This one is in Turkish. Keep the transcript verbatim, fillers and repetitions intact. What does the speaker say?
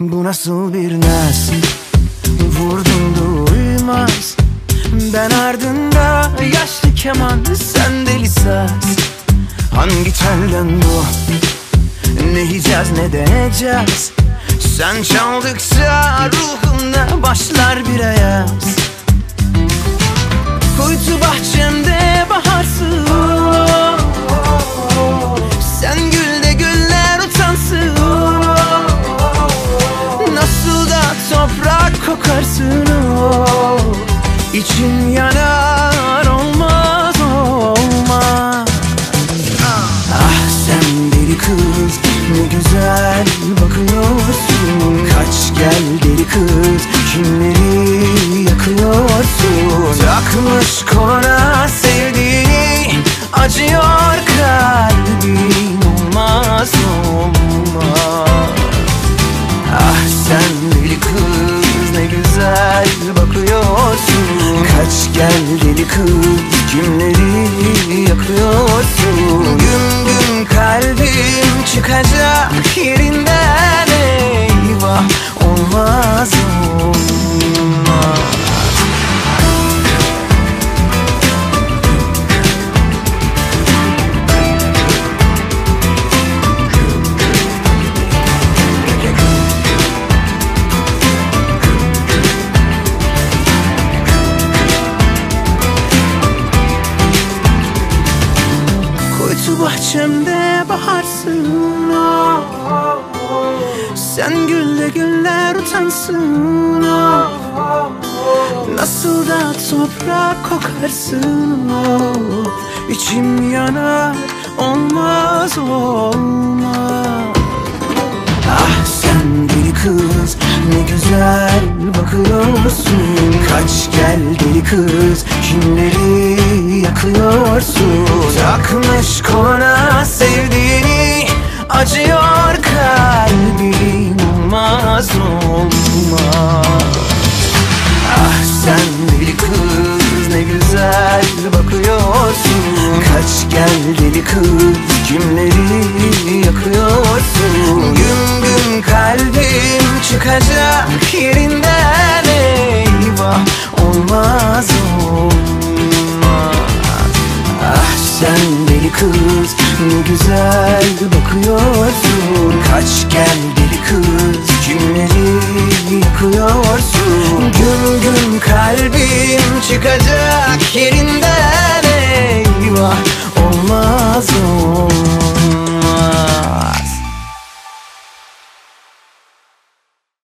Bu nasıl bir naz, vurdum duymaz. Ben ardında yaşlı keman, sen deli saz. Hangi telden bu, ne yiyeceğiz ne deneyeceğiz. Sen çaldıkça ruhumda başlar bir ayaz. Kuytu bahçemde baharsın, sen gül de güller utansın. Nasıl da toprak kokarsın, oh. İçim yanar, olmaz olmaz. Ah sen deli kız, ne güzel bakıyorsun. Kaç gel deli kız, kimleri yakıyorsun. Takmış koluna sevdiğini, acıyor kalbim, olmaz olmaz. Ah sen deli kız, ne güzel bakıyorsun. Kaç gel deli kız, kimleri yakıyorsun. Güm güm kalbim çıkacak yerinden, eyvah, olmaz olmaz. Kuytu bahçemde baharsın, oh, oh, oh. Sen gülle güller utansın, oh, oh, oh. Nasıl da toprak kokarsın, oh. İçim yanar, olmaz olmaz. Ah sen deli kız, ne güzel bakıyorsun. Kaç gel deli kız, kimleri yakıyorsun. Takmış koluna sevdiğini, acıyor kalbim, olmaz olmaz. Ah sen deli kız, ne güzel bakıyorsun. Kaç gel deli kız, kimleri yakıyorsun. Güm güm kalbim çıkacak yerinden, eyvah, olmaz olmaz. Ah sen deli kız, ne güzel bakıyorsun. Kaç gel deli kız, kimleri yakıyorsun. Güm güm kalbim çıkacak yerinden.